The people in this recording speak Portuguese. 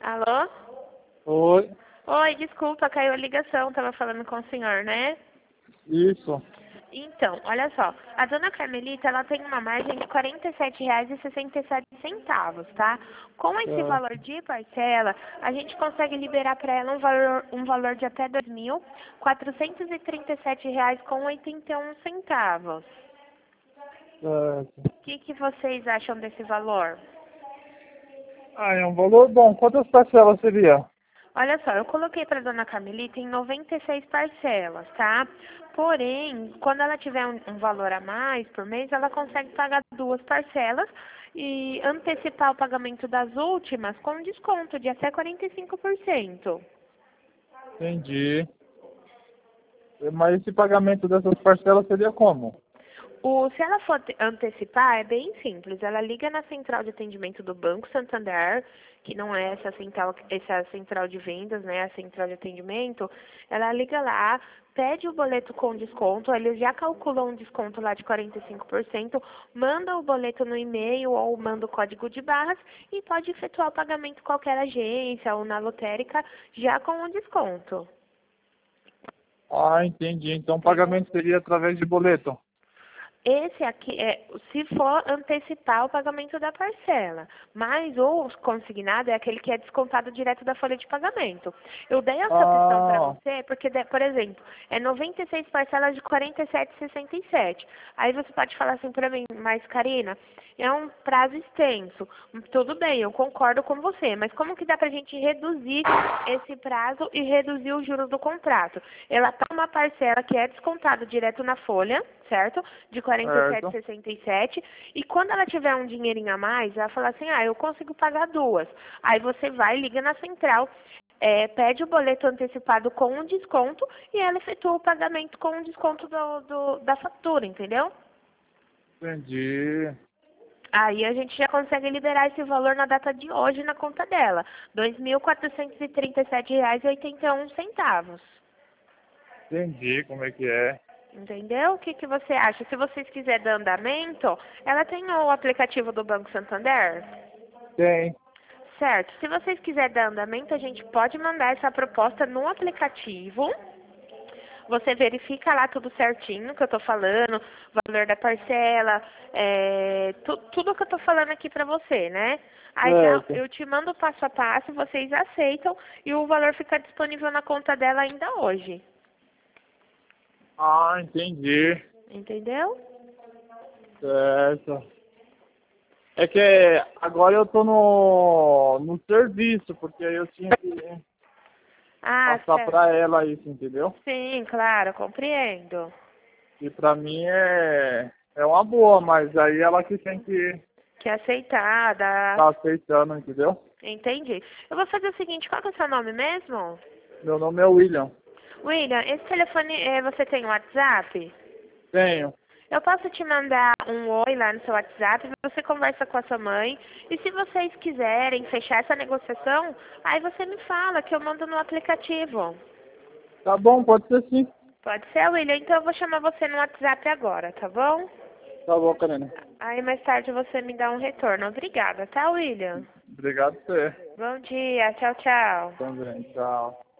Alô? Oi, Oi, desculpa, caiu a ligação, tava falando com o senhor, né? isso. Então, olha só, a dona Carmelita, ela tem uma margem de R$ 47,67, tá? Com esse É, valor de parcela, a gente consegue liberar para ela um valor de até R$ 2.437,81. certo. O que vocês acham desse valor? É um valor bom. Quantas parcelas seria? Olha só, eu coloquei para dona Carmelita em 96 parcelas, tá? Porém, quando ela tiver um valor a mais por mês, ela consegue pagar duas parcelas e antecipar o pagamento das últimas com desconto de até 45%. Entendi. Mas esse pagamento dessas parcelas seria como? Se ela for antecipar, é bem simples. Ela liga na central de atendimento do Banco Santander, que não é essa central de vendas, né? A central de atendimento. Ela liga lá, pede o boleto com desconto, eles já calculam um desconto lá de 45%, manda o boleto no e-mail ou manda o código de barras e pode efetuar o pagamento em qualquer agência ou na lotérica já com o desconto. Ah, entendi. Então o Entendeu? pagamento seria através de boleto. Esse aqui é se for antecipar o pagamento da parcela, mas o consignado é aquele que é descontado direto da folha de pagamento. Eu dei essa opção para Ah, você porque, por exemplo, é 96 parcelas de 47,67. Aí você pode falar assim para mim, mas Karina, é um prazo extenso. Tudo bem, eu concordo com você, mas como que dá para a gente reduzir esse prazo e reduzir os juros do contrato? Ela tá uma parcela que é descontado direto na folha, certo? De certo. 47,67. E quando ela tiver um dinheirinho a mais, ela fala assim, eu consigo pagar duas. Aí você vai, liga na central, pede o boleto antecipado com um desconto e ela efetua o pagamento com um desconto da fatura, entendeu? Entendi. Aí a gente já consegue liberar esse valor na data de hoje na conta dela. R$ 2.437,81. Entendi como é que é. Entendeu? O que você acha? Se vocês quiserem dar andamento, ela tem o aplicativo do Banco Santander? Tem. Certo. Se vocês quiserem dar andamento, a gente pode mandar essa proposta no aplicativo. Você verifica lá tudo certinho que eu tô falando, valor da parcela, tudo que eu tô falando aqui pra você, né? Aí Certo. eu te mando o passo a passo, vocês aceitam e o valor fica disponível na conta dela ainda hoje. Ah, entendi. Entendeu? Certo. É que agora eu tô no serviço, porque aí eu tinha que Ah, passar certo. pra ela isso, entendeu? Sim, claro, compreendo. E pra mim é uma boa, mas aí ela que tem que Que aceitar, dá. tá aceitando, entendeu? Entendi. Eu vou fazer o seguinte, qual que é o seu nome mesmo? Meu nome é William. William, esse telefone, você tem WhatsApp? Tenho. Eu posso te mandar um oi lá no seu WhatsApp, você conversa com a sua mãe. E se vocês quiserem fechar essa negociação, aí você me fala que eu mando no aplicativo. Tá bom, pode ser sim. Pode ser, William? Então eu vou chamar você no WhatsApp agora, tá bom? Tá bom, Karina. Aí mais tarde você me dá um retorno. Obrigada, tá, William? Obrigado por você. Bom dia, tchau, tchau. Também. Tchau.